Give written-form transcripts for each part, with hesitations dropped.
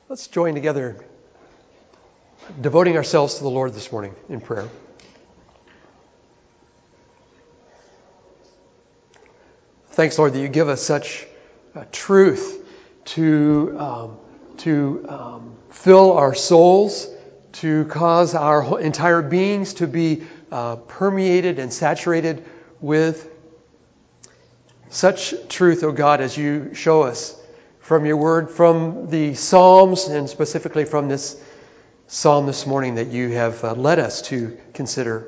Let's join together, devoting ourselves to the Lord this morning in prayer. Thanks, Lord, that you give us such truth to fill our souls, to cause our entire beings to be permeated and saturated with such truth, O God, as you show us from your word, from the Psalms, and specifically from this psalm this morning that you have led us to consider.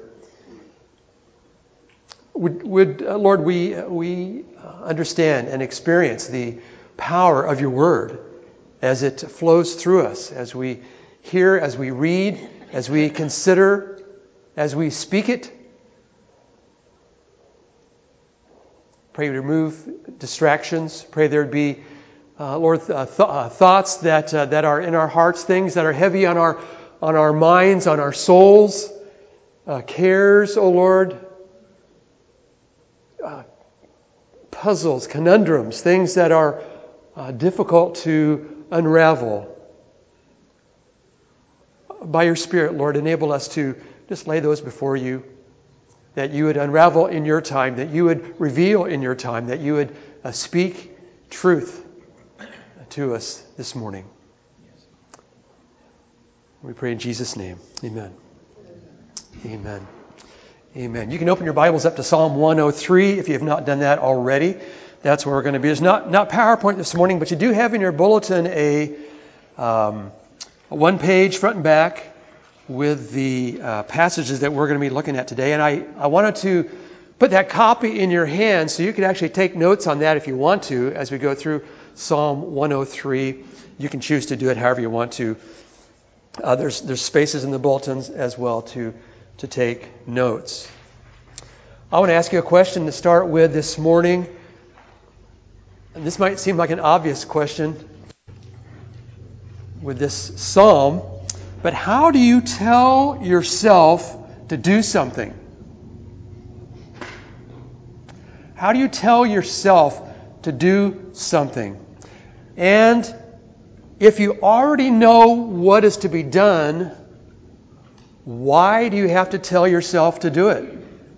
Lord, we understand and experience the power of your word as it flows through us, as we hear, as we read, as we consider, as we speak it. Pray you remove distractions. Pray there'd be, Lord, thoughts that are in our hearts, things that are heavy on our minds, on our souls, cares, O Lord, puzzles, conundrums, things that are difficult to unravel. By your Spirit, Lord, enable us to just lay those before you, that you would unravel in your time, that you would reveal in your time, that you would speak truth to us this morning. We pray in Jesus' name. Amen. Amen. Amen. You can open your Bibles up to Psalm 103 if you have not done that already. That's where we're going to be. It's not PowerPoint this morning, but you do have in your bulletin a one-page front and back with the passages that we're going to be looking at today. And I wanted to put that copy in your hand so you can actually take notes on that if you want to as we go through Psalm 103. You can choose to do it however you want to. There's spaces in the bulletins as well to take notes. I want to ask you a question to start with this morning. And this might seem like an obvious question with this psalm, but how do you tell yourself to do something? How do you tell yourself to do something? And if you already know what is to be done, why do you have to tell yourself to do it?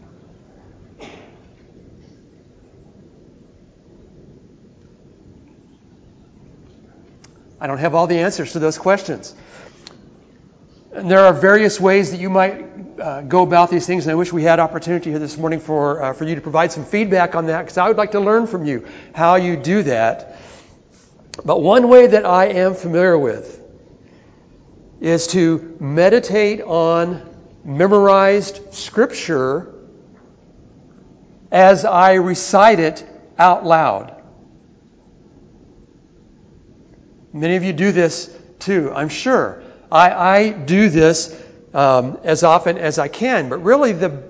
I don't have all the answers to those questions. And there are various ways that you might go about these things, and I wish we had opportunity here this morning for you to provide some feedback on that, because I would like to learn from you how you do that. But one way that I am familiar with is to meditate on memorized Scripture as I recite it out loud. Many of you do this too, I'm sure. I do this as often as I can, but really the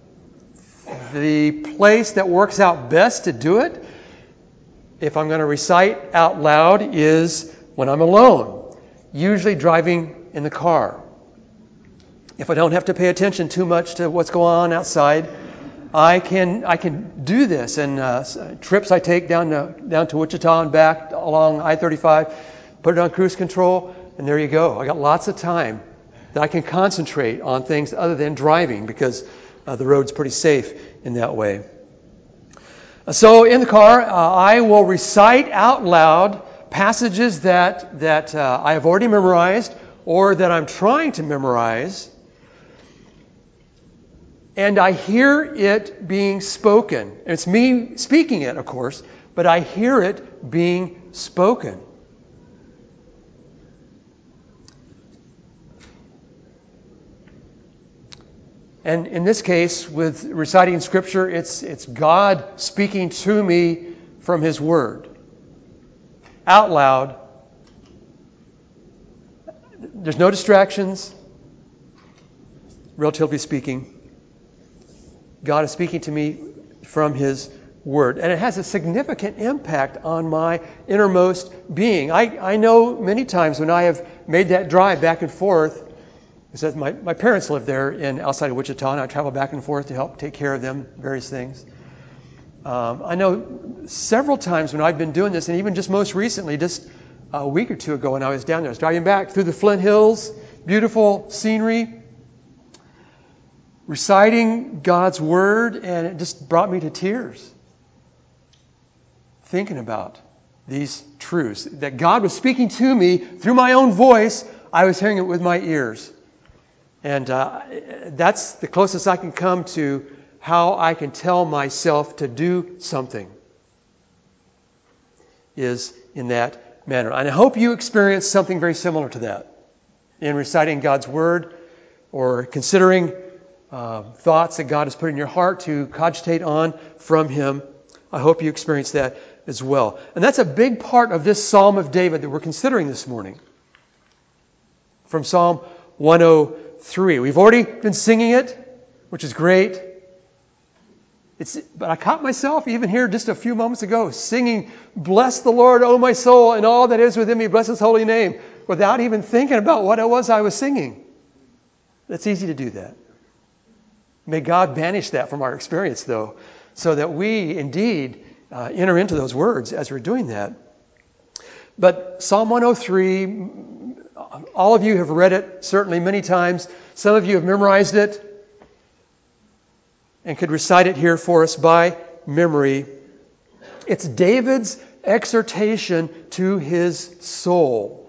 place that works out best to do it, if I'm going to recite out loud, is when I'm alone, usually driving in the car. If I don't have to pay attention too much to what's going on outside, I can do this. And trips I take down to Wichita and back along I-35, put it on cruise control, and there you go. I got lots of time that I can concentrate on things other than driving, because the road's pretty safe in that way. So in the car, I will recite out loud passages that I have already memorized or that I'm trying to memorize. And I hear it being spoken. It's me speaking it, of course, but I hear it being spoken. And in this case, with reciting Scripture, it's God speaking to me from His Word. Out loud. There's no distractions, relatively speaking. God is speaking to me from His Word. And it has a significant impact on my innermost being. I know many times when I have made that drive back and forth, because my parents live there outside of Wichita, and I travel back and forth to help take care of them, various things. I know several times when I've been doing this, and even just most recently, just a week or two ago when I was down there. I was driving back through the Flint Hills, beautiful scenery, reciting God's Word, and it just brought me to tears. Thinking about these truths, that God was speaking to me through my own voice. I was hearing it with my ears. And that's the closest I can come to how I can tell myself to do something, is in that manner. And I hope you experience something very similar to that in reciting God's Word or considering thoughts that God has put in your heart to cogitate on from Him. I hope you experience that as well. And that's a big part of this Psalm of David that we're considering this morning. From Psalm 103. We've already been singing it, which is great. But I caught myself even here just a few moments ago singing, "Bless the Lord, O my soul, and all that is within me, bless His holy name," without even thinking about what it was I was singing. It's easy to do that. May God banish that from our experience, though, so that we indeed enter into those words as we're doing that. But Psalm 103, all of you have read it certainly many times. Some of you have memorized it and could recite it here for us by memory. It's David's exhortation to his soul.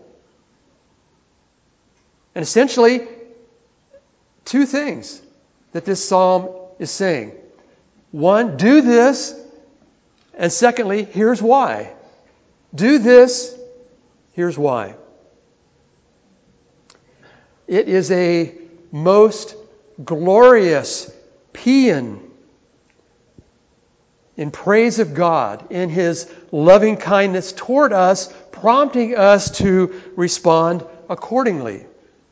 And essentially, two things that this psalm is saying. One, do this. And secondly, here's why. Do this, here's why. It is a most glorious paean in praise of God, in His loving kindness toward us, prompting us to respond accordingly.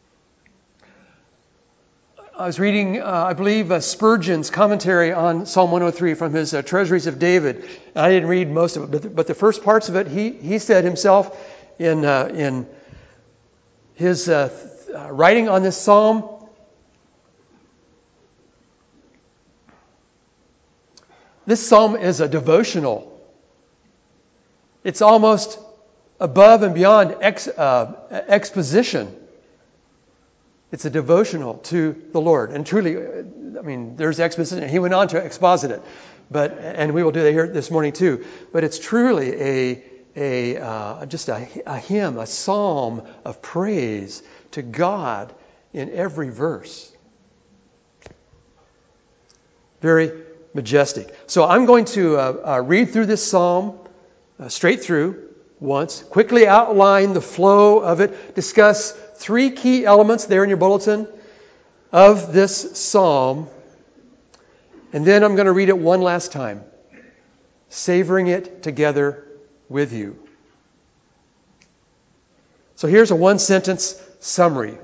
I was reading, I believe, Spurgeon's commentary on Psalm 103 from his Treasuries of David. I didn't read most of it, but the first parts of it, he said himself in his writing on this psalm, this psalm is a devotional. It's almost above and beyond exposition. It's a devotional to the Lord. And truly, there's exposition. He went on to exposit it. And we will do that here this morning too. But it's truly just a hymn, a psalm of praise to God in every verse. Very majestic. So I'm going to read through this psalm straight through once, quickly outline the flow of it, discuss three key elements there in your bulletin of this psalm, and then I'm going to read it one last time, savoring it together with you. So here's a one-sentence summary.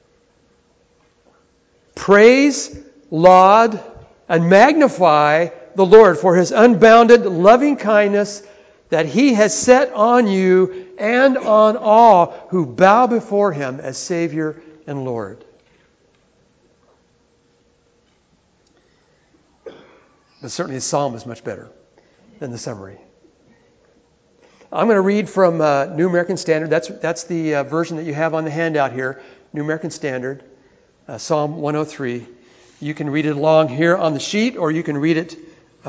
Praise, laud, and magnify the Lord for His unbounded loving kindness that He has set on you and on all who bow before Him as Savior and Lord. But certainly the psalm is much better than the summary. I'm going to read from New American Standard. That's the version that you have on the handout here, New American Standard, Psalm 103. You can read it along here on the sheet, or you can read it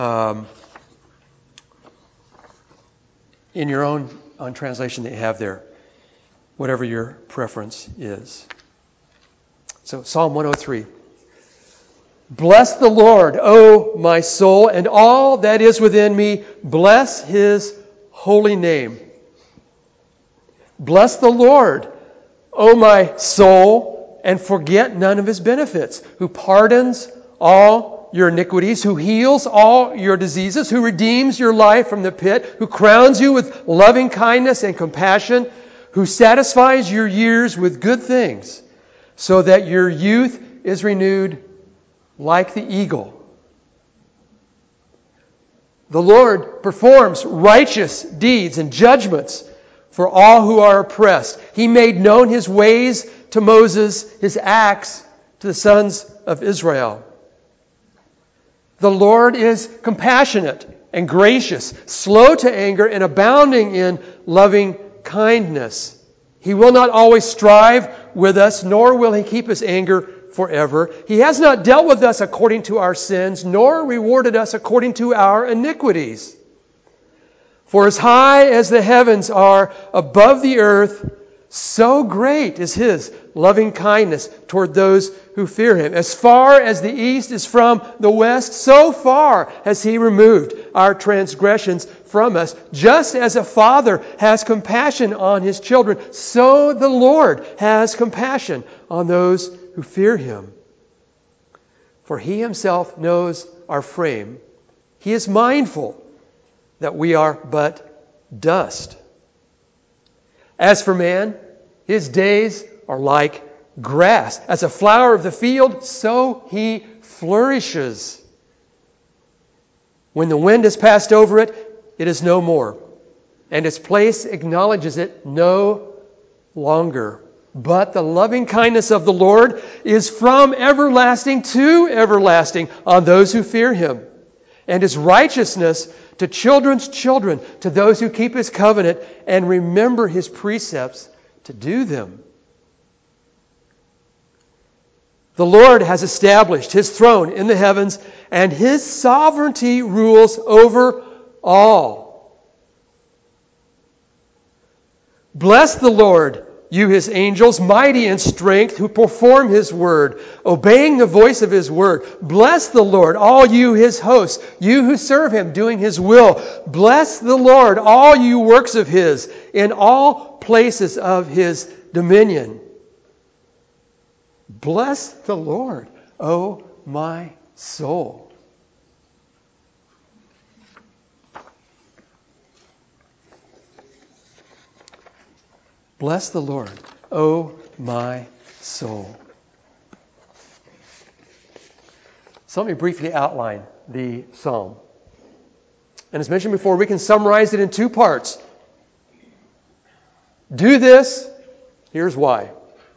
in your own translation that you have there, whatever your preference is. So Psalm 103. Bless the Lord, O my soul, and all that is within me. Bless His holy name. Bless the Lord, O my soul, and forget none of His benefits, who pardons all your iniquities, who heals all your diseases, who redeems your life from the pit, who crowns you with loving kindness and compassion, who satisfies your years with good things, so that your youth is renewed like the eagle. The Lord performs righteous deeds and judgments for all who are oppressed. He made known His ways to Moses, His acts to the sons of Israel. The Lord is compassionate and gracious, slow to anger, and abounding in loving kindness. He will not always strive with us, nor will He keep His anger forever. He has not dealt with us according to our sins, nor rewarded us according to our iniquities. For as high as the heavens are above the earth, so great is His loving kindness toward those who fear Him. As far as the east is from the west, so far has He removed our transgressions from us. Just as a father has compassion on his children, so the Lord has compassion on those who fear Him. For He Himself knows our frame. He is mindful that we are but dust. As for man, his days are like grass. As a flower of the field, so he flourishes. When the wind has passed over it, it is no more, and its place acknowledges it no longer. But the loving kindness of the Lord is from everlasting to everlasting on those who fear Him, and His righteousness to children's children, to those who keep His covenant and remember His precepts to do them. The Lord has established His throne in the heavens, and His sovereignty rules over all. Bless the Lord, you His angels, mighty in strength, who perform His word, obeying the voice of His word. Bless the Lord, all you His hosts, you who serve Him, doing His will. Bless the Lord, all you works of His, in all places of His dominion. Bless the Lord, O my soul. Bless the Lord, O my soul. So let me briefly outline the psalm. And as mentioned before, we can summarize it in two parts. Do this, here's why.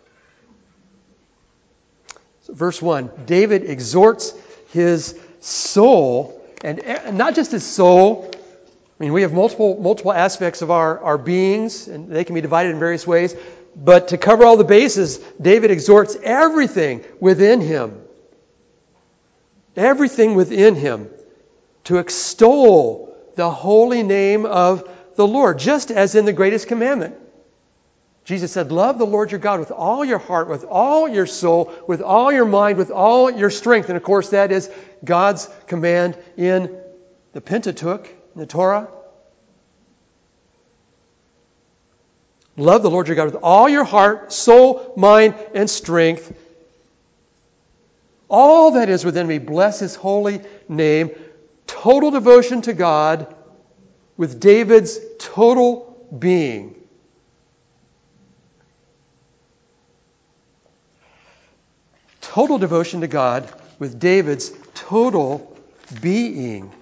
So verse 1, David exhorts his soul, and not just his soul. I mean, we have multiple aspects of our beings, and they can be divided in various ways. But to cover all the bases, David exhorts everything within him to extol the holy name of the Lord, just as in the greatest commandment. Jesus said, love the Lord your God with all your heart, with all your soul, with all your mind, with all your strength. And of course, that is God's command in the Pentateuch, in the Torah. Love the Lord your God with all your heart, soul, mind, and strength. All that is within me, bless His holy name. Total devotion to God with David's total being. Total devotion to God with David's total being.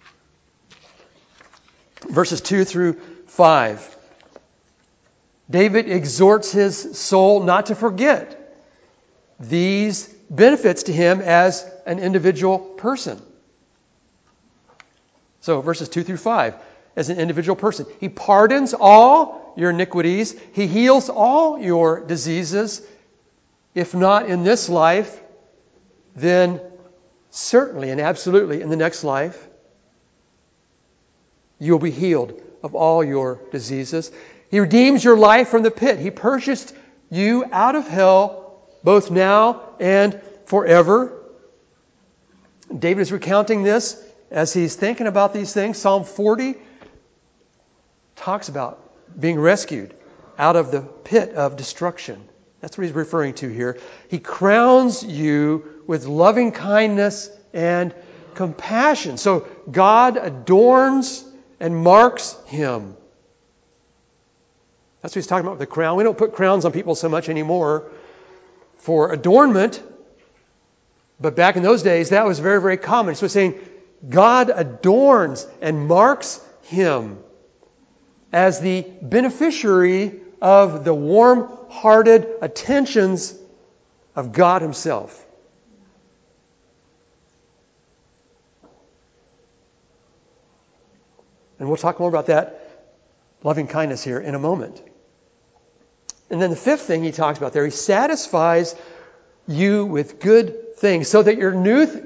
Verses 2 through 5. David exhorts his soul not to forget these benefits to him as an individual person. So verses 2 through 5. As an individual person, He pardons all your iniquities. He heals all your diseases. If not in this life, then certainly and absolutely in the next life, you'll be healed of all your diseases. He redeems your life from the pit. He purchased you out of hell, both now and forever. David is recounting this as he's thinking about these things. Psalm 40 talks about being rescued out of the pit of destruction. That's what he's referring to here. He crowns you with loving kindness and compassion. So God adorns and marks him. That's what he's talking about with the crown. We don't put crowns on people so much anymore for adornment. But back in those days, that was very, very common. So he's saying God adorns and marks him as the beneficiary of the warm-hearted attentions of God Himself. And we'll talk more about that loving kindness here in a moment. And then the fifth thing he talks about there, he satisfies you with good things so that your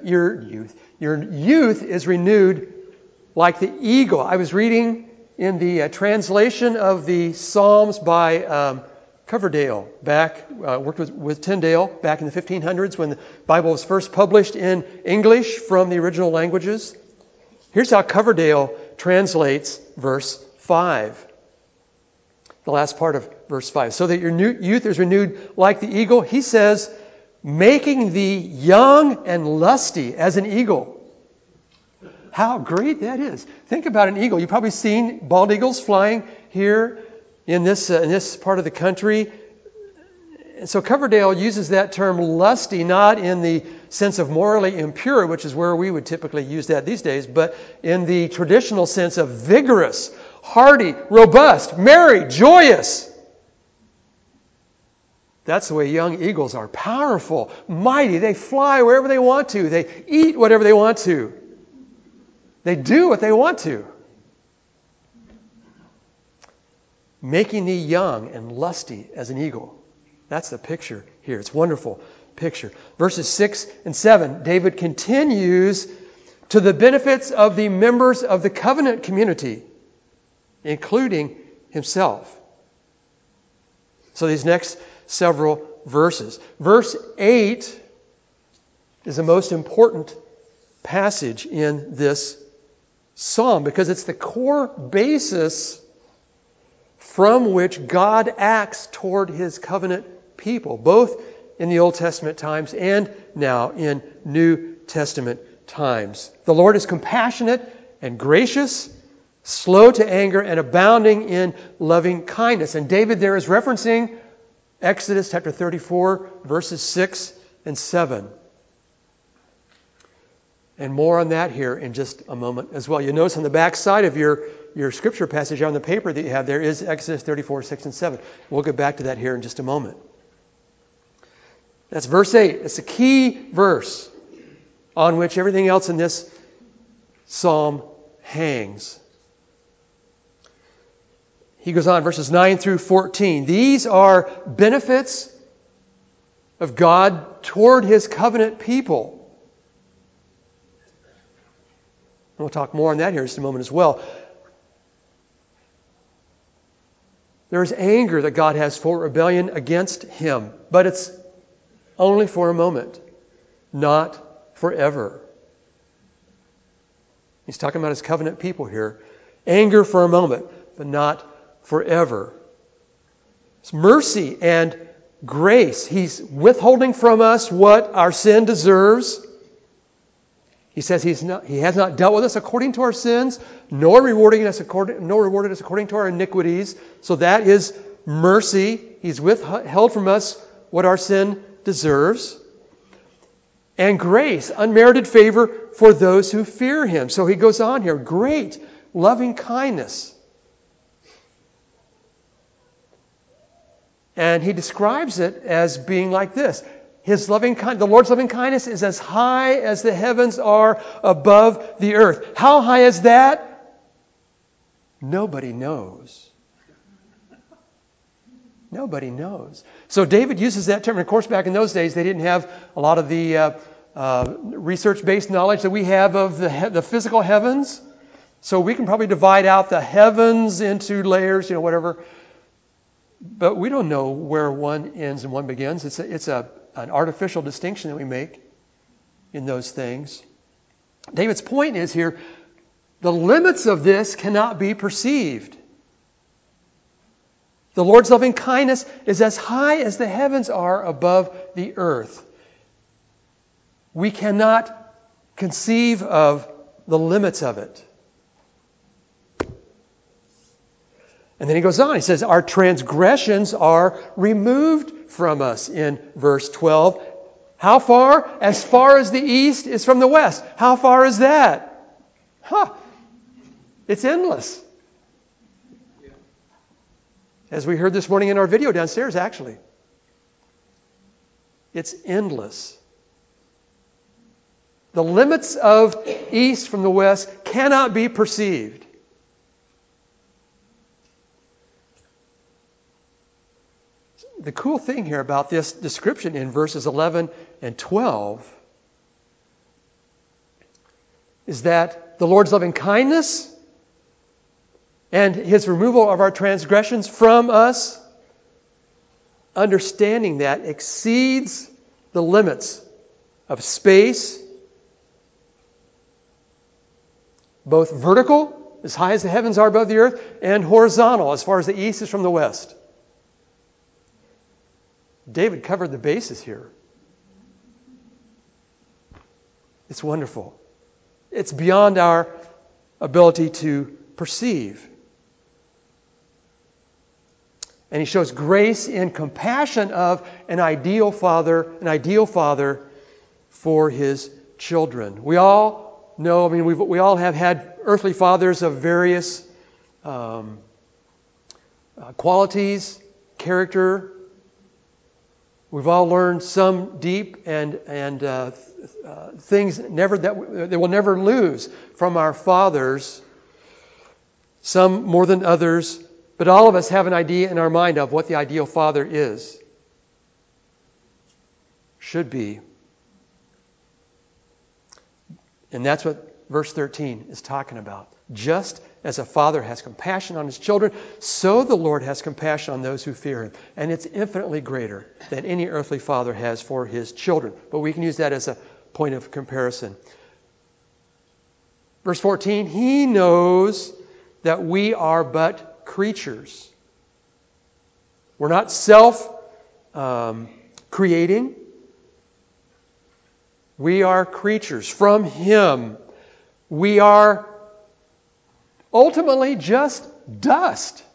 youth is renewed like the eagle. I was reading in the translation of the Psalms by Coverdale worked with Tyndale back in the 1500s when the Bible was first published in English from the original languages. Here's how Coverdale translates verse 5. The last part of verse 5. So that your youth is renewed like the eagle. He says, making thee young and lusty as an eagle. How great that is. Think about an eagle. You've probably seen bald eagles flying here in this part of the country. And so Coverdale uses that term lusty not in the sense of morally impure, which is where we would typically use that these days, but in the traditional sense of vigorous, hardy, robust, merry, joyous. That's the way young eagles are. Powerful, mighty. They fly wherever they want to. They eat whatever they want to. They do what they want to. Making thee young and lusty as an eagle. That's the picture here. It's a wonderful picture. Verses 6 and 7, David continues to the benefits of the members of the covenant community, including himself. So these next several verses. Verse 8 is the most important passage in this psalm because it's the core basis from which God acts toward his covenant people, both in the Old Testament times and now in New Testament times. The Lord is compassionate and gracious, slow to anger, and abounding in loving kindness. And David there is referencing Exodus chapter 34, verses 6 and 7. And more on that here in just a moment as well. You notice on the back side of your scripture passage on the paper that you have there is Exodus 34, 6 and 7. We'll get back to that here in just a moment. That's verse 8. It's a key verse on which everything else in this psalm hangs. He goes on, verses 9 through 14. These are benefits of God toward his covenant people. And we'll talk more on that here in just a moment as well. There is anger that God has for rebellion against him, but it's only for a moment, not forever. He's talking about his covenant people here. Anger for a moment, but not forever. It's mercy and grace. He's withholding from us what our sin deserves. He says he has not dealt with us according to our sins, nor rewarded us according to our iniquities. So that is mercy. He's withheld from us what our sin deserves. And grace, unmerited favor for those who fear him. So he goes on here. Great loving kindness. And he describes it as being like this. The Lord's loving kindness is as high as the heavens are above the earth. How high is that? Nobody knows. Nobody knows. So David uses that term. Of course, back in those days, they didn't have a lot of the research-based knowledge that we have of the physical heavens. So we can probably divide out the heavens into layers, whatever. But we don't know where one ends and one begins. It's an artificial distinction that we make in those things. David's point is here, the limits of this cannot be perceived. The Lord's loving kindness is as high as the heavens are above the earth. We cannot conceive of the limits of it. And then he goes on. He says, our transgressions are removed from us in verse 12. How far? As far as the east is from the west. How far is that? It's endless. As we heard this morning in our video downstairs, actually. It's endless. The limits of east from the west cannot be perceived. the cool thing here about this description in verses 11 and 12 is that the Lord's loving kindness and His removal of our transgressions from us, understanding that exceeds the limits of space, both vertical, as high as the heavens are above the earth, and horizontal, as far as the east is from the west. David covered the bases here. It's wonderful. It's beyond our ability to perceive. And he shows grace in compassion of an ideal father for his children. We all know, we all have had earthly fathers of various qualities, character. We've all learned some deep and things that we'll never lose from our fathers. Some more than others. But all of us have an idea in our mind of what the ideal father is, should be. And that's what verse 13 is talking about. Just as a father has compassion on his children, so the Lord has compassion on those who fear Him. And it's infinitely greater than any earthly father has for his children. But we can use that as a point of comparison. Verse 14, He knows that we are but creatures. We're not self-creating. We are creatures. From Him, we are ultimately just dust.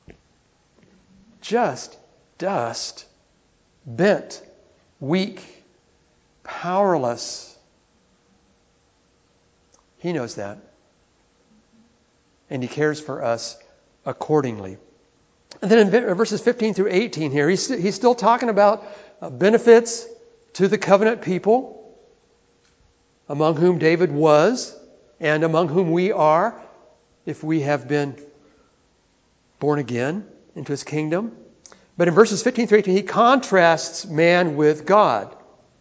Just dust. Bent, weak, powerless. He knows that. And He cares for us accordingly. And then in verses 15 through 18 here, he's still talking about benefits to the covenant people, among whom David was, and among whom we are, if we have been born again into His kingdom. But in verses 15 through 18, he contrasts man with God.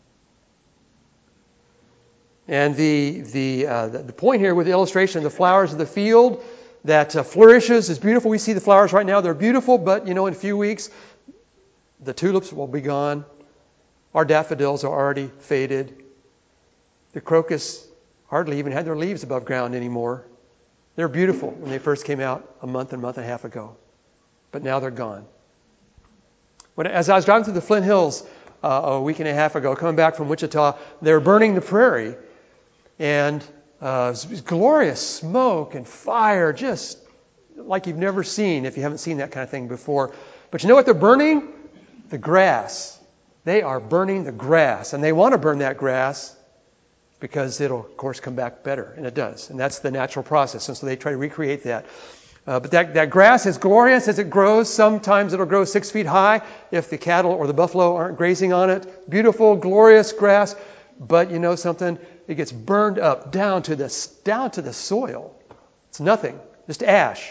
And the point here with the illustration of the flowers of the field that flourishes is beautiful. We see the flowers right now. They're beautiful, but in a few weeks, the tulips will be gone. Our daffodils are already faded. The crocus hardly even had their leaves above ground anymore. They're beautiful when they first came out a month and a half ago. But now they're gone. As I was driving through the Flint Hills a week and a half ago, coming back from Wichita, they were burning the prairie. And it was glorious smoke and fire, just like you've never seen if you haven't seen that kind of thing before. But you know what they're burning? The grass. They are burning the grass. And they want to burn that grass because it'll, of course, come back better. And it does. And that's the natural process. And so they try to recreate that. But that grass is glorious as it grows. Sometimes it'll grow 6 feet high if the cattle or the buffalo aren't grazing on it. Beautiful, glorious grass. But you know something? It gets burned up down to the soil. It's nothing, just ash.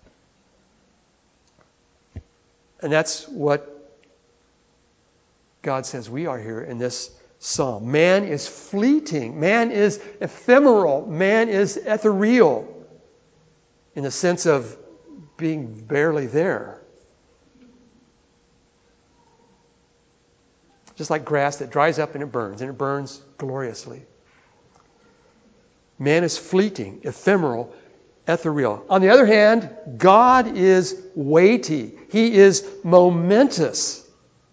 And that's what God says we are here in this psalm. Man is fleeting. Man is ephemeral. Man is ethereal in the sense of being barely there. Just like grass that dries up and it burns gloriously. Man is fleeting, ephemeral, ethereal. On the other hand, God is weighty. He is momentous.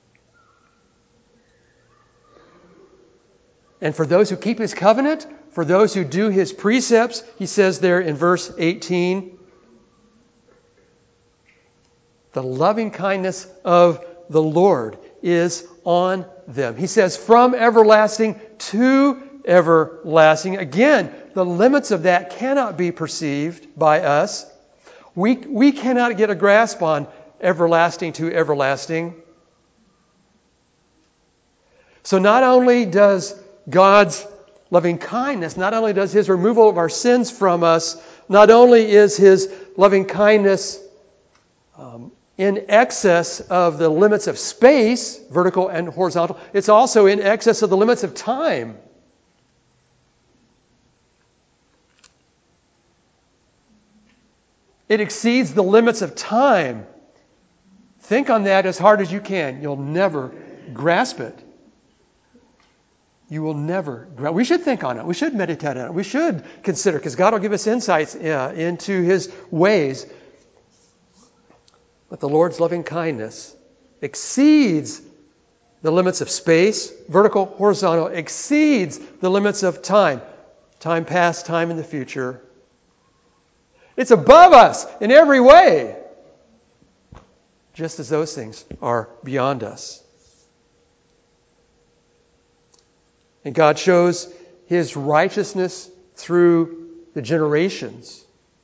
And for those who keep His covenant, for those who do His precepts, He says there in verse 18, the loving kindness of the Lord is on them. He says, from everlasting to everlasting. Again, the limits of that cannot be perceived by us. We cannot get a grasp on everlasting to everlasting. So not only does God's loving kindness, not only does His removal of our sins from us, not only is His loving kindness in excess of the limits of space, vertical and horizontal. It's also in excess of the limits of time. It exceeds the limits of time. Think on that as hard as you can. You'll never grasp it. You will never. We should think on it. We should meditate on it. We should consider, because God will give us insights into His ways. But the Lord's loving kindness exceeds the limits of space, vertical, horizontal, exceeds the limits of time. Time past, time in the future. It's above us in every way. Just as those things are beyond us. And God shows His righteousness through the generations,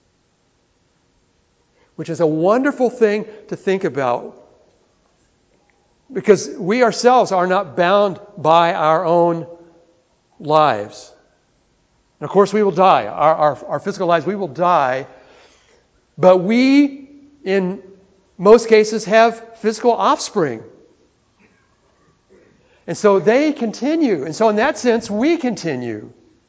which is a wonderful thing to think about, because we ourselves are not bound by our own lives. And of course we will die. Our physical lives, we will die. But we, in most cases, have physical offspring. And so they continue. And so in that sense, we continue.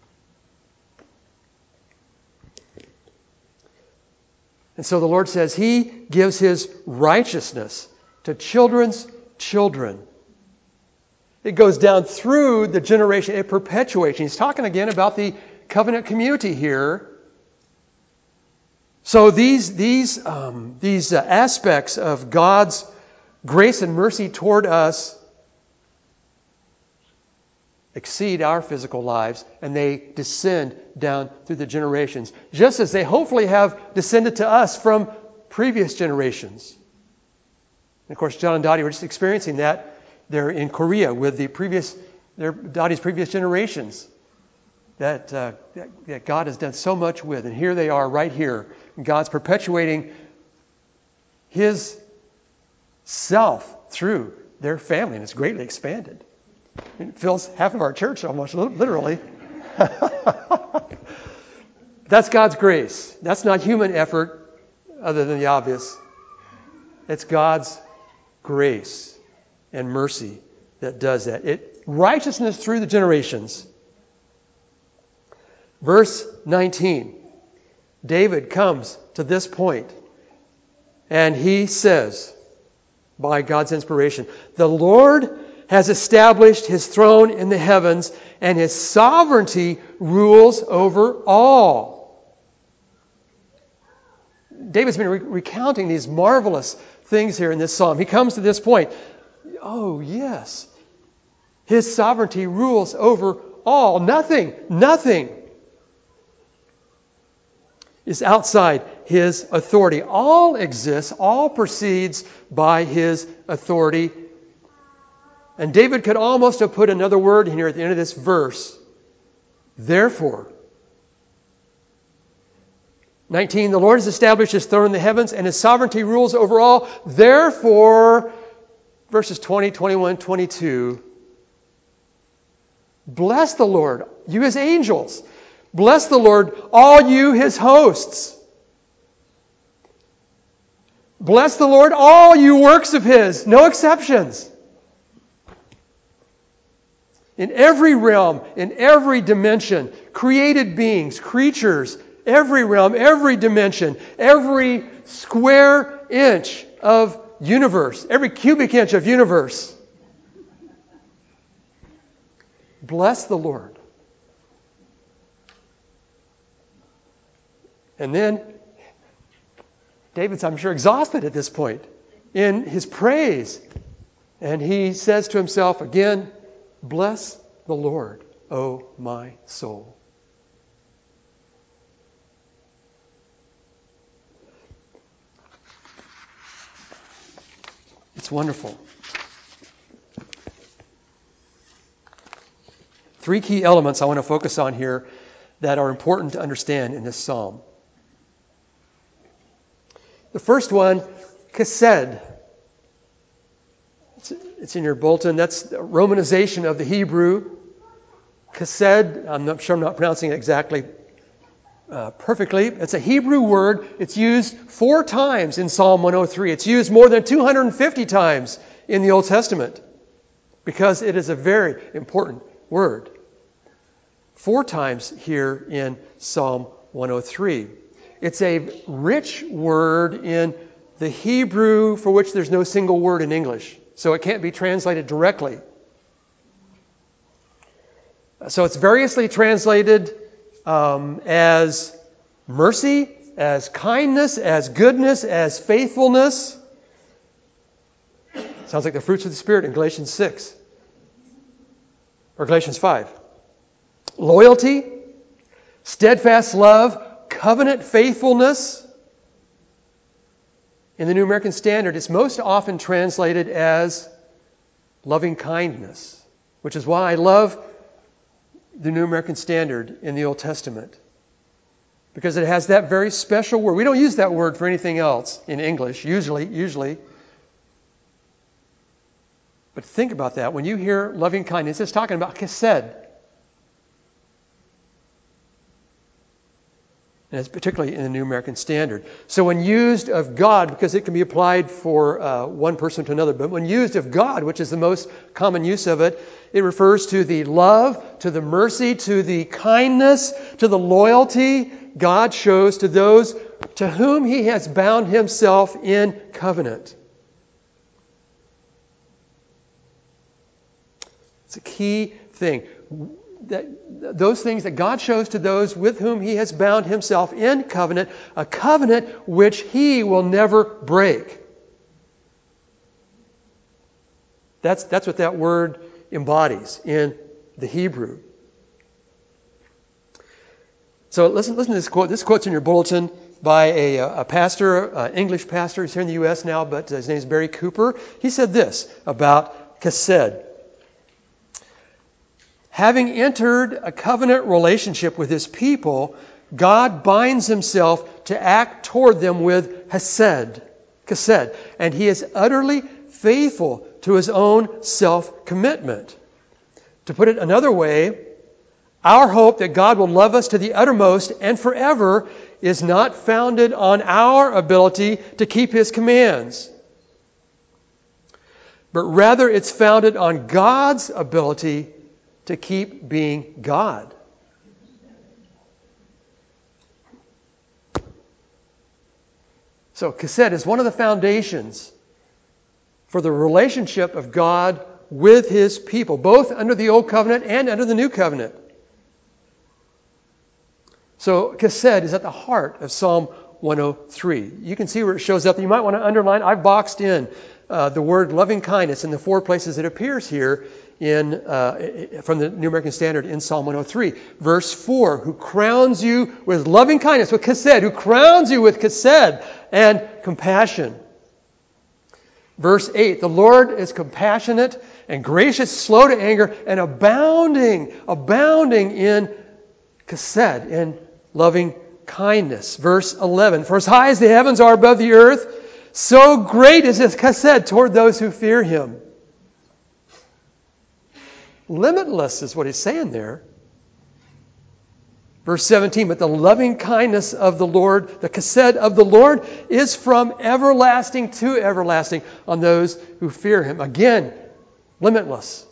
And so the Lord says He gives His righteousness to children's children. It goes down through the generation. It perpetuates. He's talking again about the covenant community here. So these aspects of God's grace and mercy toward us exceed our physical lives, and they descend down through the generations, just as they hopefully have descended to us from previous generations. And of course, John and Dottie were just experiencing that there in Korea with Dottie's previous generations that God has done so much with. And here they are right here. And God's perpetuating His self through their family, and it's greatly expanded. It fills half of our church almost, literally. That's God's grace. That's not human effort, other than the obvious. It's God's grace and mercy that does that. Righteousness through the generations. Verse 19. David comes to this point, and he says, by God's inspiration, "The Lord has established His throne in the heavens, and His sovereignty rules over all." David's been recounting these marvelous things here in this psalm. He comes to this point. Oh, yes. His sovereignty rules over all. Nothing is outside His authority. All exists, all proceeds by His authority. And David could almost have put another word in here at the end of this verse. Therefore. 19, the Lord has established His throne in the heavens, and His sovereignty rules over all. Therefore, verses 20, 21, 22, bless the Lord, you His angels. Bless the Lord, all you His hosts. Bless the Lord, all you works of His, no exceptions. In every realm, in every dimension, created beings, creatures, every realm, every dimension, every square inch of universe, every cubic inch of universe. Bless the Lord. And then, David's, I'm sure, exhausted at this point in his praise. And he says to himself again, "Bless the Lord, O my soul." It's wonderful. 3 key elements I want to focus on here that are important to understand in this psalm. The first one, chesed. It's in your bulletin. That's the romanization of the Hebrew. Chesed, I'm not sure I'm not pronouncing it exactly perfectly. It's a Hebrew word. It's used 4 times in Psalm 103. It's used more than 250 times in the Old Testament because it is a very important word. 4 times here in Psalm 103. It's a rich word in the Hebrew for which there's no single word in English, so it can't be translated directly. So it's variously translated as mercy, as kindness, as goodness, as faithfulness. Sounds like the fruits of the Spirit in Galatians 6 or Galatians 5. Loyalty, steadfast love, covenant faithfulness. In the New American Standard, it's most often translated as loving kindness, which is why I love the New American Standard in the Old Testament, because it has that very special word. We don't use that word for anything else in English, usually. But think about that. When you hear loving kindness, it's talking about chesed. And it's particularly in the New American Standard. So when used of God, because it can be applied for one person to another, but when used of God, which is the most common use of it, it refers to the love, to the mercy, to the kindness, to the loyalty God shows to those to whom He has bound Himself in covenant. It's a key thing. Those things that God shows to those with whom He has bound Himself in covenant, a covenant which He will never break. That's what that word embodies in the Hebrew. So listen to this quote. This quote's in your bulletin by a pastor, English pastor. He's here in the U.S. now, but his name is Barry Cooper. He said this about chesed. Having entered a covenant relationship with His people, God binds Himself to act toward them with chesed, and He is utterly faithful to His own self-commitment. To put it another way, our hope that God will love us to the uttermost and forever is not founded on our ability to keep His commands, but rather it's founded on God's ability to keep being God. So chesed is one of the foundations for the relationship of God with His people, both under the Old Covenant and under the New Covenant. So chesed is at the heart of Psalm 103. You can see where it shows up. You might want to underline. I've boxed in the word loving kindness in the 4 places it appears here from the New American Standard in Psalm 103. Verse 4, who crowns you with loving kindness, with chesed, who crowns you with chesed and compassion. Verse 8, the Lord is compassionate and gracious, slow to anger, and abounding in chesed, in loving kindness. Verse 11, for as high as the heavens are above the earth, so great is His chesed toward those who fear Him. Limitless is what he's saying there. Verse 17, but the loving kindness of the Lord, the chesed of the Lord, is from everlasting to everlasting on those who fear Him. Again, limitless.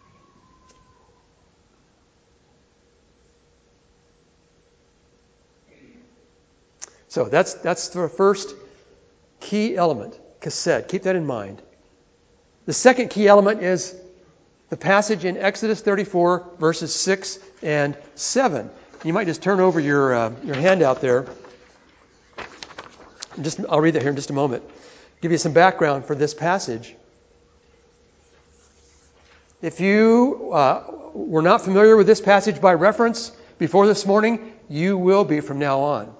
So that's the first key element, chesed. Keep that in mind. The second key element is the passage in Exodus 34, verses 6 and 7. You might just turn over your handout there. I'll read that here in just a moment. Give you some background for this passage. If you were not familiar with this passage by reference before this morning, you will be from now on.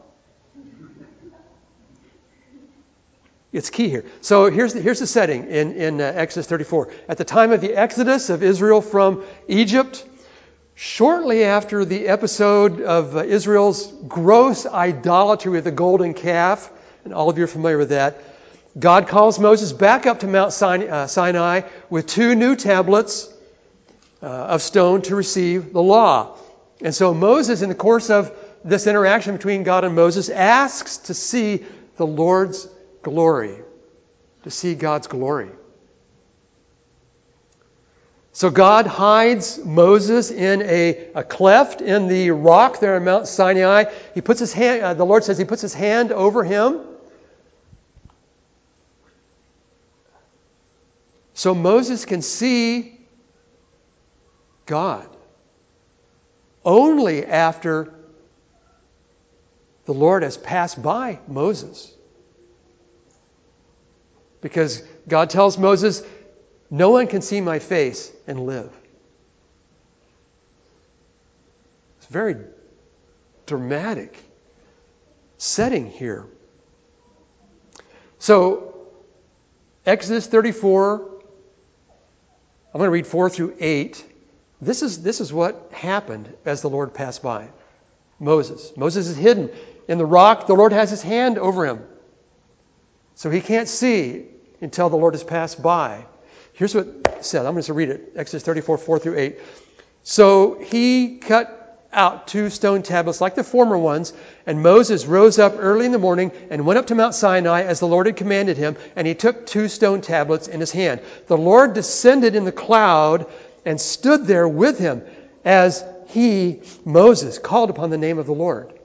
It's key here. So here's the setting in Exodus 34. At the time of the exodus of Israel from Egypt, shortly after the episode of Israel's gross idolatry with the golden calf, and all of you are familiar with that, God calls Moses back up to Mount Sinai with 2 new tablets of stone to receive the law. And so Moses, in the course of this interaction between God and Moses, asks to see the Lord's glory, to see God's glory. So God hides Moses in a cleft in the rock there on Mount Sinai. He puts his hand, the Lord says he puts his hand over him. So Moses can see God only after the Lord has passed by Moses. Because God tells Moses, no one can see my face and live. It's a very dramatic setting here. So, Exodus 34, I'm going to read 4 through 8. This is what happened as the Lord passed by Moses. Moses is hidden in the rock. The Lord has his hand over him. So he can't see until the Lord has passed by. Here's what it said. I'm going to read it. Exodus 34, 4 through 8. So he cut out 2 stone tablets like the former ones, and Moses rose up early in the morning and went up to Mount Sinai as the Lord had commanded him, and he took 2 stone tablets in his hand. The Lord descended in the cloud and stood there with him as he, Moses, called upon the name of the Lord.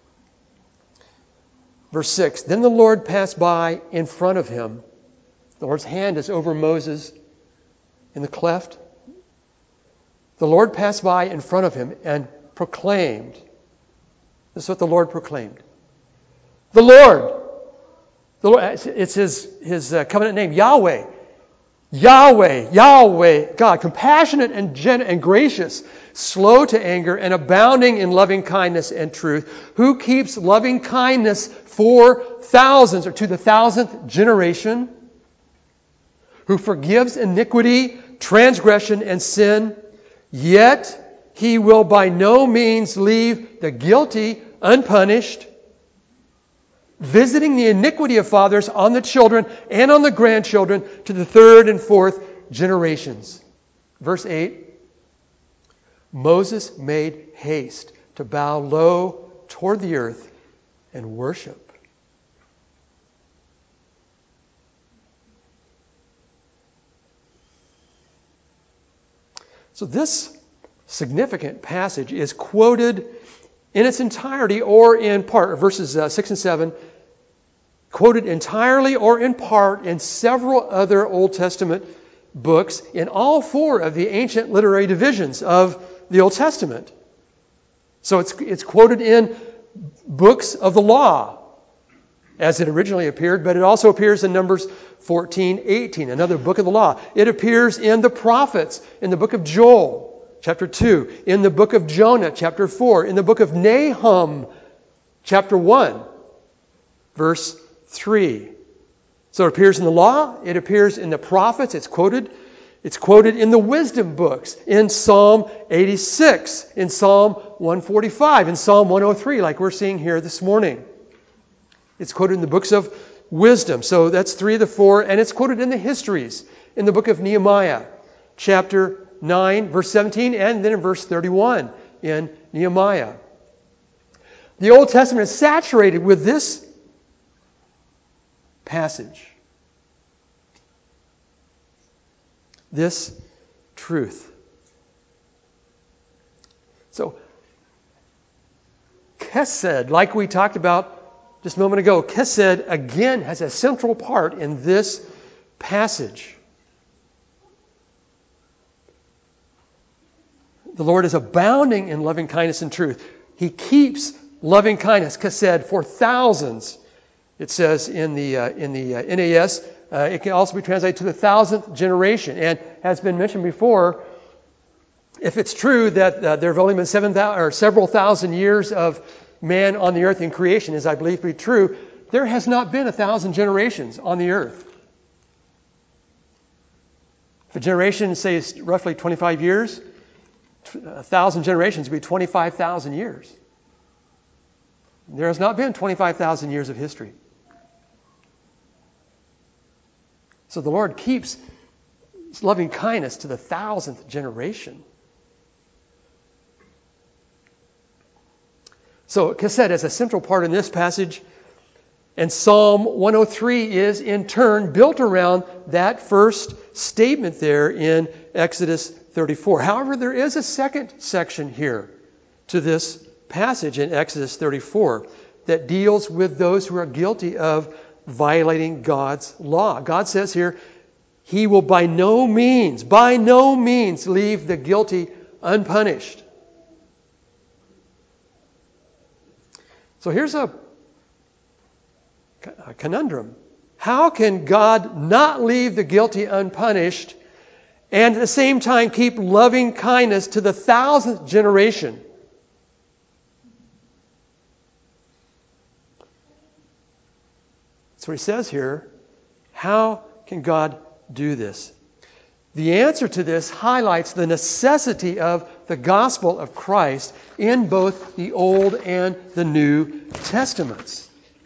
Verse 6, then the Lord passed by in front of him. The Lord's hand is over Moses in the cleft. The Lord passed by in front of him and proclaimed. This is what the Lord proclaimed. The Lord, it's his covenant name, Yahweh. Yahweh, Yahweh, God, compassionate and gracious, slow to anger and abounding in loving kindness and truth, who keeps loving kindness for thousands, or to the 1000th generation, who forgives iniquity, transgression, and sin, yet he will by no means leave the guilty unpunished, visiting the iniquity of fathers on the children and on the grandchildren to the 3rd and 4th generations. Verse 8, Moses made haste to bow low toward the earth and worship. So this significant passage is quoted in its entirety or in part, verses 6 and 7, quoted entirely or in part in several other Old Testament books in all 4 of the ancient literary divisions of the Old Testament. So it's quoted in books of the law as it originally appeared, but it also appears in Numbers 14:18, another book of the law. It appears in the prophets, in the book of Joel, chapter 2, in the book of Jonah, chapter 4, in the book of Nahum, chapter 1, verse 3. So it appears in the law, it appears in the prophets, it's quoted in the wisdom books, in Psalm 86, in Psalm 145, in Psalm 103, like we're seeing here this morning. It's quoted in the books of wisdom. So that's 3 of the 4, and it's quoted in the histories, in the book of Nehemiah, chapter 9, verse 17, and then in verse 31 in Nehemiah. The Old Testament is saturated with this passage, this truth. So, Chesed, like we talked about just a moment ago, Chesed again has a central part in this passage. The Lord is abounding in loving kindness and truth. He keeps loving kindness, Chesed, for thousands. It says in the NAS, it can also be translated to the 1000th generation. And has been mentioned before, if it's true that there have only been several thousand years of man on the earth in creation, as I believe to be true, there has not been 1,000 generations on the earth. If a generation, say, is roughly 25 years, 1,000 generations would be 25,000 years. There has not been 25,000 years of history. So the Lord keeps His loving kindness to the 1000th generation. So chesed is a central part in this passage, and Psalm 103 is in turn built around that first statement there in Exodus 34. However, there is a second section here to this passage in Exodus 34 that deals with those who are guilty of violating God's law. God says here, He will by no means leave the guilty unpunished. So here's a conundrum. How can God not leave the guilty unpunished and at the same time keep loving kindness to the 1,000th generation? So he says here, how can God do this? The answer to this highlights the necessity of the gospel of Christ in both the Old and the New Testaments.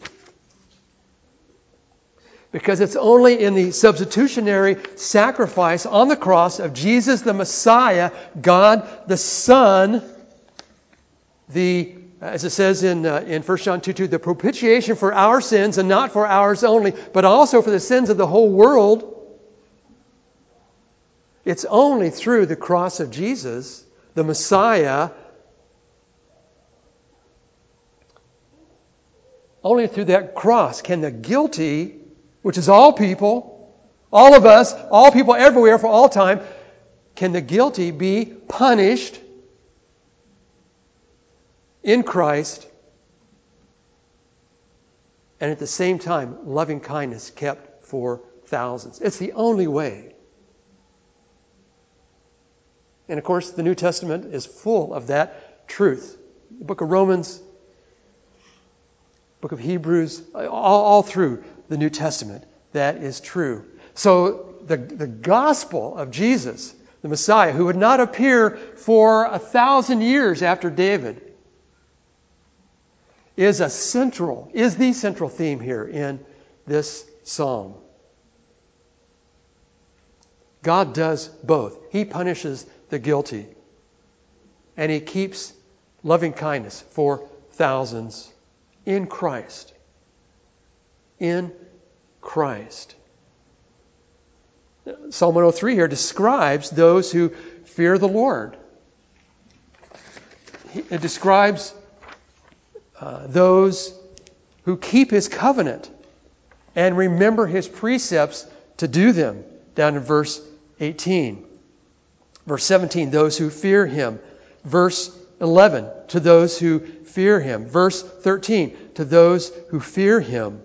Because it's only in the substitutionary sacrifice on the cross of Jesus the Messiah, God the Son, as it says in 1 John 2:2, the propitiation for our sins, and not for ours only, but also for the sins of the whole world. It's only through the cross of Jesus, the Messiah, only through that cross can the guilty, which is all people, all of us, all people everywhere for all time, can the guilty be punished in Christ, and at the same time, loving kindness kept for thousands. It's the only way. And of course, the New Testament is full of that truth. The book of Romans, book of Hebrews, all through the New Testament, that is true. So the gospel of Jesus, the Messiah, who would not appear for 1,000 years after David, is the central theme here in this psalm. God does both. He punishes the guilty, and He keeps loving kindness for thousands in Christ. In Christ. Psalm 103 here describes those who fear the Lord. It describes those who keep His covenant and remember His precepts to do them, down in verse 18. Verse 17, those who fear Him. Verse 11, to those who fear Him. Verse 13, to those who fear Him.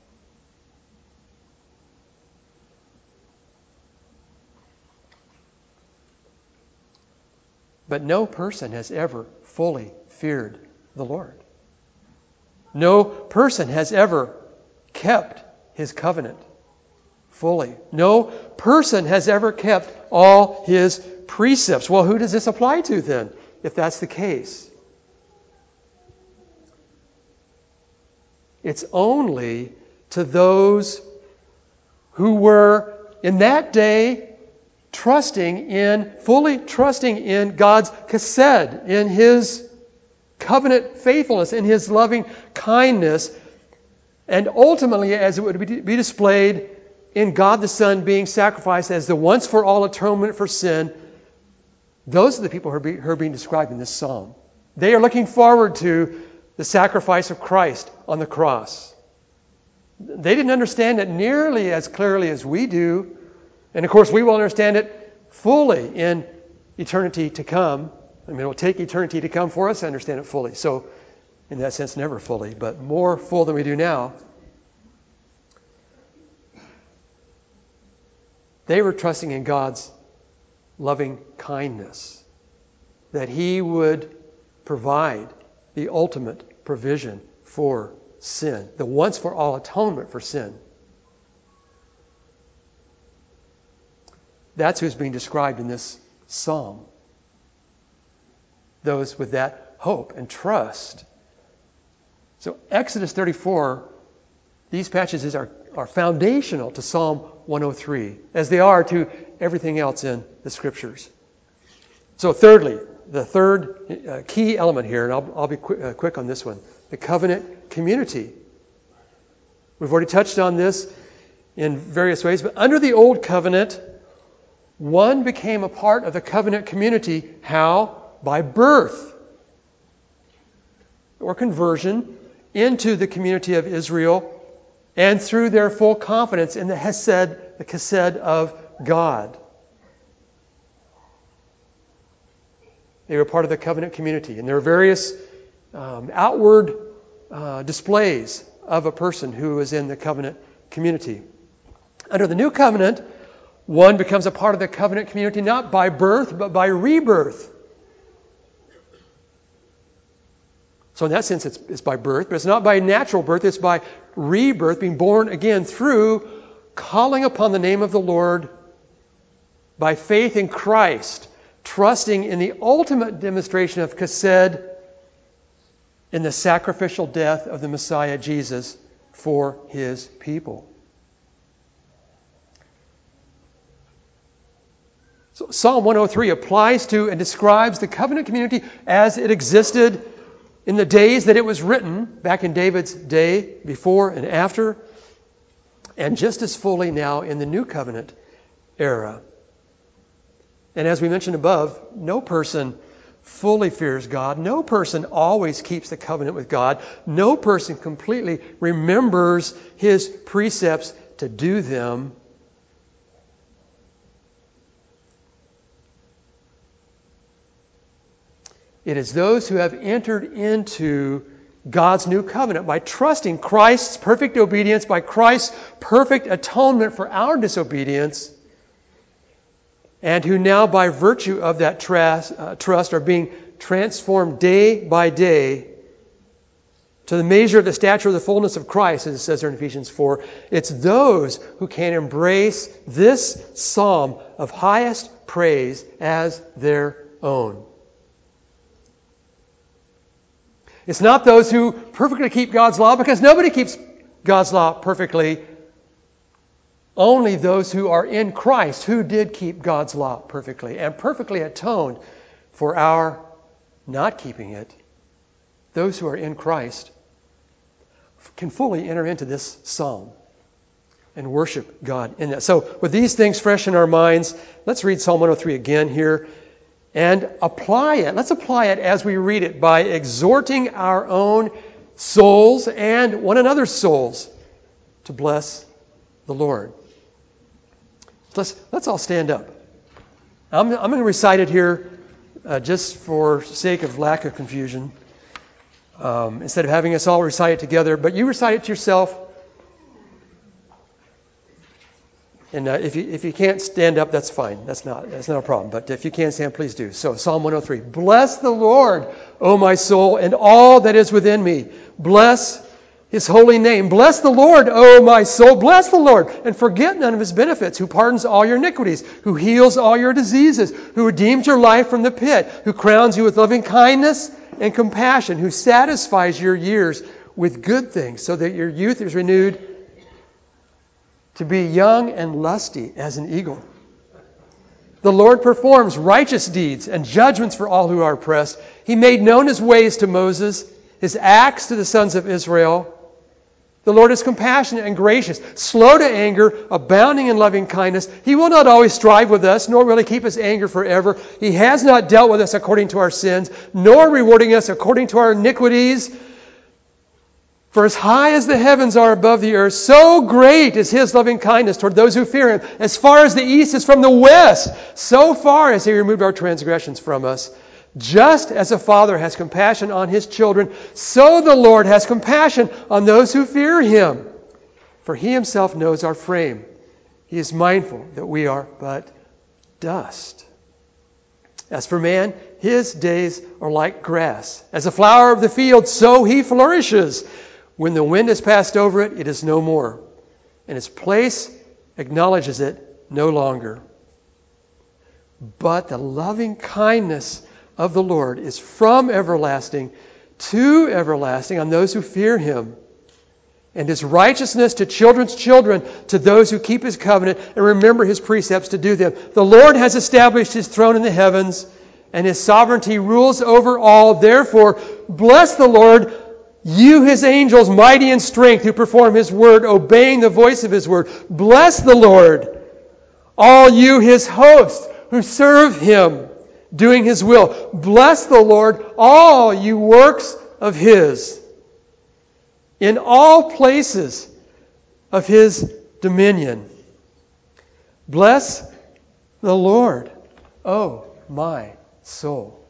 But no person has ever fully feared the Lord. No person has ever kept His covenant fully. No person has ever kept all His precepts. Well, who does this apply to then, if that's the case? It's only to those who were in that day fully trusting in God's chesed, in His covenant faithfulness, in His loving kindness, and ultimately, as it would be displayed in God the Son being sacrificed as the once-for-all atonement for sin. Those are the people who are being described in this psalm. They are looking forward to the sacrifice of Christ on the cross. They didn't understand it nearly as clearly as we do. And of course, we will understand it fully in eternity to come. I mean, it will take eternity to come for us to understand it fully. So, in that sense, never fully, but more full than we do now. They were trusting in God's loving kindness, that He would provide the ultimate provision for sin, the once-for-all atonement for sin. That's who's being described in this psalm. Those with that hope and trust. So Exodus 34, these passages are foundational to Psalm 103, as they are to everything else in the Scriptures. So thirdly, the third key element here, and I'll be quick on this one, the covenant community. We've already touched on this in various ways, but under the old covenant, one became a part of the covenant community. How? By birth or conversion into the community of Israel, and through their full confidence in the chesed of God. They were part of the covenant community, and there are various outward displays of a person who is in the covenant community. Under the new covenant, one becomes a part of the covenant community not by birth, but by rebirth. So in that sense, it's by birth, but it's not by natural birth. It's by rebirth, being born again through calling upon the name of the Lord by faith in Christ, trusting in the ultimate demonstration of chesed in the sacrificial death of the Messiah Jesus for His people. So Psalm 103 applies to and describes the covenant community as it existed in the days that it was written, back in David's day, before and after, and just as fully now in the New Covenant era. And as we mentioned above, no person fully fears God. No person always keeps the covenant with God. No person completely remembers His precepts to do them. It is those who have entered into God's new covenant by trusting Christ's perfect obedience, by Christ's perfect atonement for our disobedience, and who now by virtue of that trust are being transformed day by day to the measure of the stature of the fullness of Christ, as it says there in Ephesians 4. It's those who can embrace this psalm of highest praise as their own. It's not those who perfectly keep God's law, because nobody keeps God's law perfectly. Only those who are in Christ, who did keep God's law perfectly and perfectly atoned for our not keeping it. Those who are in Christ can fully enter into this psalm and worship God in that. So with these things fresh in our minds, let's read Psalm 103 again here and apply it. Let's apply it as we read it by exhorting our own souls and one another's souls to bless the Lord. Let's all stand up. I'm going to recite it here just for sake of lack of confusion. Instead of having us all recite it together, but you recite it to yourself. And if you can't stand up, that's fine. That's not a problem. But if you can stand, please do. So Psalm 103. Bless the Lord, O my soul, and all that is within me. Bless His holy name. Bless the Lord, O my soul. Bless the Lord, and forget none of His benefits, who pardons all your iniquities, who heals all your diseases, who redeems your life from the pit, who crowns you with loving kindness and compassion, who satisfies your years with good things, so that your youth is renewed to be young and lusty as an eagle. The Lord performs righteous deeds and judgments for all who are oppressed. He made known His ways to Moses, His acts to the sons of Israel. The Lord is compassionate and gracious, slow to anger, abounding in loving kindness. He will not always strive with us, nor will He keep His anger forever. He has not dealt with us according to our sins, nor rewarding us according to our iniquities. For as high as the heavens are above the earth, so great is His loving kindness toward those who fear Him. As far as the east is from the west, so far has He removed our transgressions from us. Just as a father has compassion on his children, so the Lord has compassion on those who fear Him. For He Himself knows our frame. He is mindful that we are but dust. As for man, his days are like grass. As a flower of the field, so he flourishes. When the wind has passed over it, it is no more, and its place acknowledges it no longer. But the loving kindness of the Lord is from everlasting to everlasting on those who fear Him, and His righteousness to children's children, to those who keep His covenant and remember His precepts to do them. The Lord has established His throne in the heavens, and His sovereignty rules over all. Therefore, bless the Lord, you His angels, mighty in strength, who perform His word, obeying the voice of His word. Bless the Lord, all you His hosts, who serve Him, doing His will. Bless the Lord, all you works of His, in all places of His dominion. Bless the Lord, O my soul.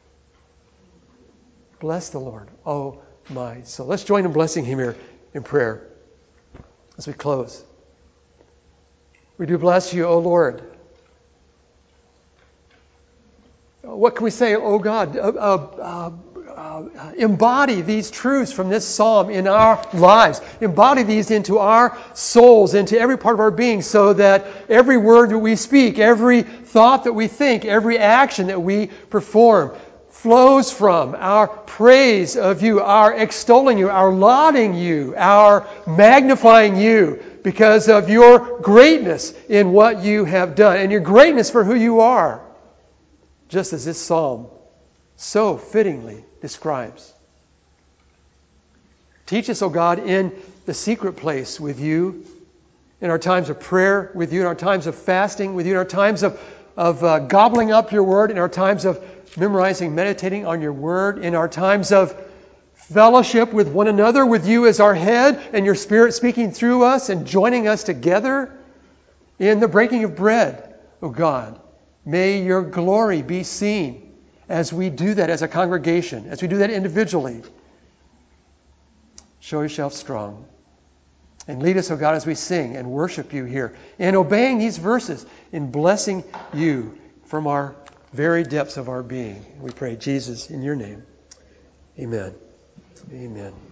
Bless the Lord, O my soul. Let's join in blessing Him here in prayer as we close. We do bless You, O Lord. What can we say? Oh God, embody these truths from this psalm in our lives. Embody these into our souls, into every part of our being, so that every word that we speak, every thought that we think, every action that we perform flows from our praise of You, our extolling You, our lauding You, our magnifying You because of Your greatness in what You have done and Your greatness for who You are. Just as this psalm so fittingly describes. Teach us, O God, in the secret place with You, in our times of prayer with You, in our times of fasting with You, in our times of gobbling up Your word, in our times of memorizing, meditating on Your word, in our times of fellowship with one another, with You as our head, and Your Spirit speaking through us and joining us together in the breaking of bread, O God. May Your glory be seen as we do that as a congregation, as we do that individually. Show Yourself strong. And lead us, O God, as we sing and worship You here, in obeying these verses, in blessing You from our very depths of our being. We pray, Jesus, in Your name. Amen. Amen.